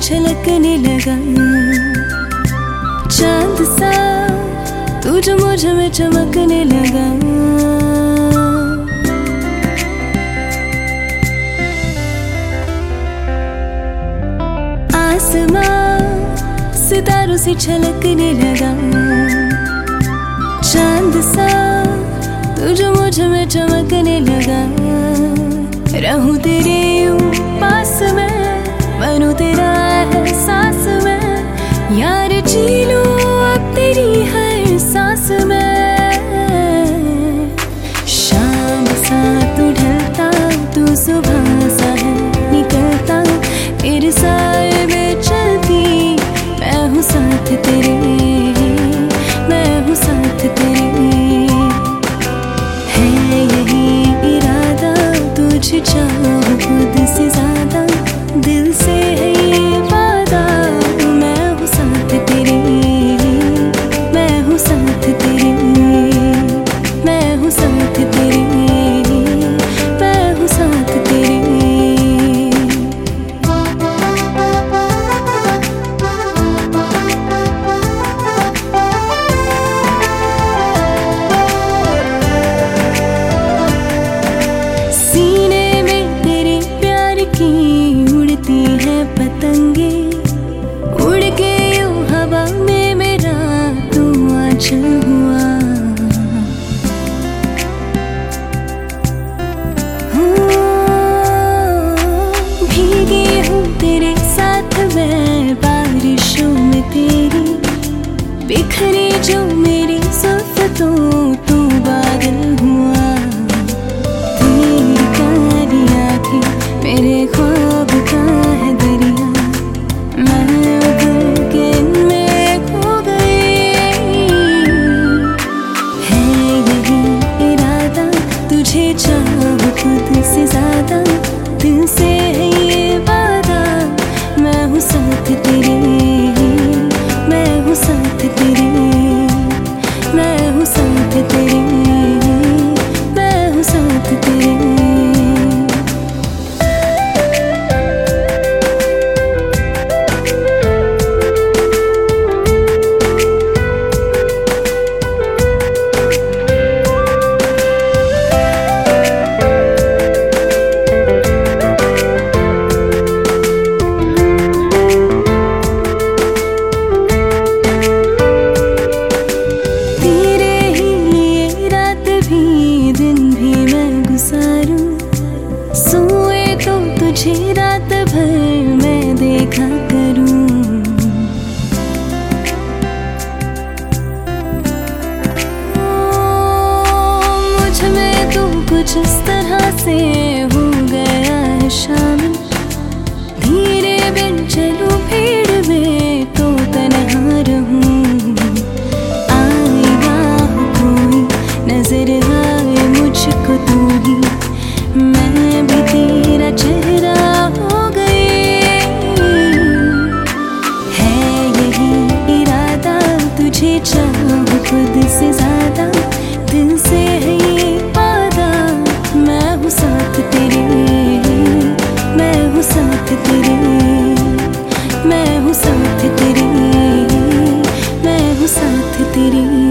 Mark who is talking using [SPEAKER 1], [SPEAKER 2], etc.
[SPEAKER 1] छलकने लगा। चांद सा तू जो मुझ में चमकने लगा। आसमां सितारों से छलकने लगा। चांद सा तू जो मुझ में चमकने लगा। रहूं तेरे यूं पास में, बनूं तेरा एहसास में, यार जी लूं अब तेरी हर सांस में। शाम सा तू ढलता, तू सुबह सा है निकलता, तेरे साए में चलती, मैं हूँ साथ तेरे, मैं हूँ साथ तेरे। है यही इरादा, तुझे चाहूं खुद से ज्यादा, दिल से है ये वादा, मैं हूँ साथ तेरे, मैं हूँ साथ तेरे, मैं हूँ साथ तेरे, मैं हूँ साथ तेरे। सीने में तेरे प्यार की उड़ती है पतंगे, उड़ के यूं हवा में मेरा तू आंचल हुआ। भीगी हूँ तेरे साथ मैं बारिशों में तेरी, बिखरी जो मेरी जुल्फ तो तू बादल हुआ। तेरी काली आँखें मेरे ख्वाब का है दरिया, मैं उतर के इनमें खो गई। है यही इरादा, तुझे चाहूं खुद से ज्यादा, दिल से है ये वादा, मैं हूँ साथ तेरे, मैं हूँ साथ तेरे, मैं हूँ साथ तेरे, मैं हूँ साथ तेरे। सोए तो तुझे रात भर मैं देखा करूं। मुझ में तू कुछ इस तरह से हो गया है शामिल, धीरे बिन चलूं भीड़ में तो तन्हा रहूं। आएगा कोई नजर आए मुझको तू ही, मैं भी तेरा चेहरा हो गई। है यही इरादा, तुझे चाहूं खुद से ज्यादा, दिल से है ये वादा, मैं हूँ साथ तेरे, मैं हूँ साथ तेरे, मैं हूँ साथ तेरे, मैं हूँ साथ तेरे।